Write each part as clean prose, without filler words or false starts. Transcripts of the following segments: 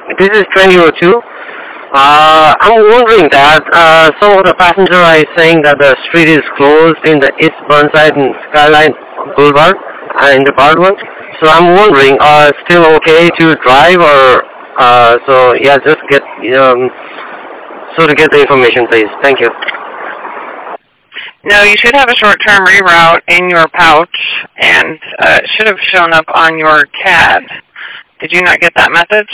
This is 2002. I'm wondering that some of the passengers are saying that the street is closed in the East Burnside and Skyline Boulevard in the part one. So I'm wondering, still okay to drive or so? Yeah, just get so to get the information, please. Thank you. No, you should have a short-term reroute in your pouch, and it should have shown up on your CAD. Did you not get that message?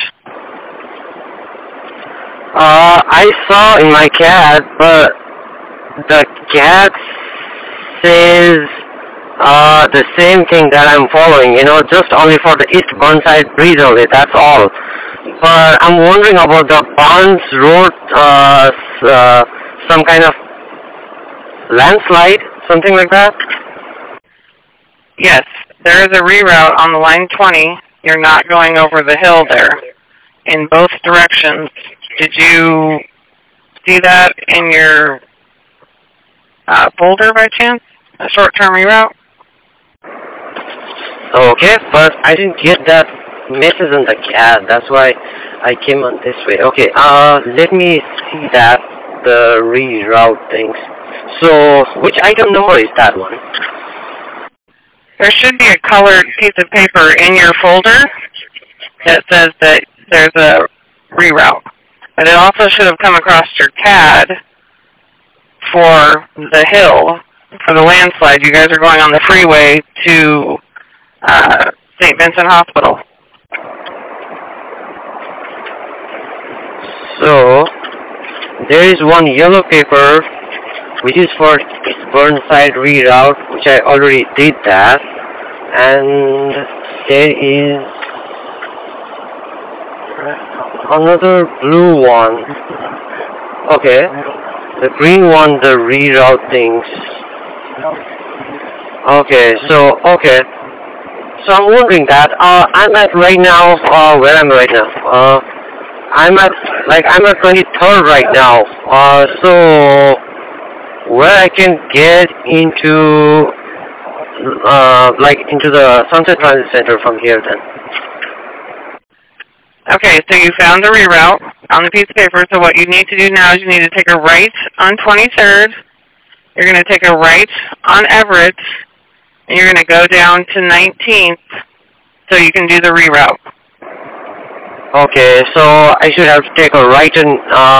I saw in my CAD, but the CAD says the same thing that I'm following, just only for the East Burnside Bridge only, that's all. But I'm wondering about the Barnes Road, some kind of landslide, something like that? Yes, there is a reroute on the line 20. You're not going over the hill there in both directions. Did you see that in your folder by chance? A short-term reroute? Okay, but I didn't get that message on the CAD. That's why I came on this way. Okay, let me see that, the reroute things. So, which item number is that one? There should be a colored piece of paper in your folder that says that there's a reroute. But it also should have come across your CAD for the hill, for the landslide. You guys are going on the freeway to St. Vincent Hospital. So, there is one yellow paper which is for Burnside reroute, which I already did that. And there is another blue one. Okay. The green one, the reroute things. Okay, so I'm wondering that, I'm at right now, where am I right now? I'm at 23rd right now. So where I can get into, into the Sunset Transit Center from here then. Okay, so you found the reroute on the piece of paper. So what you need to do now is you need to take a right on 23rd. You're going to take a right on Everett, and you're going to go down to 19th so you can do the reroute. Okay, so I should have to take a right on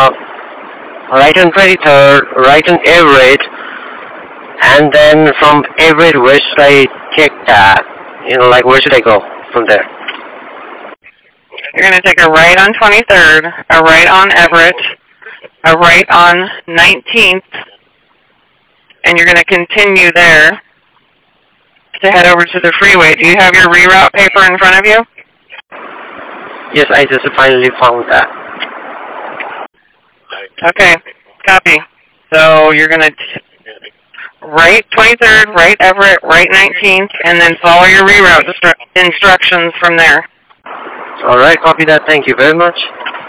23rd, right on Everett, and then from Everett, where should I take that? Where should I go from there? You're going to take a right on 23rd, a right on Everett, a right on 19th, and you're going to continue there to head over to the freeway. Do you have your reroute paper in front of you? Yes, I just finally found that. Okay, copy. So you're going to right 23rd, right Everett, right 19th, and then follow your reroute instructions from there. All right, copy that. Thank you very much.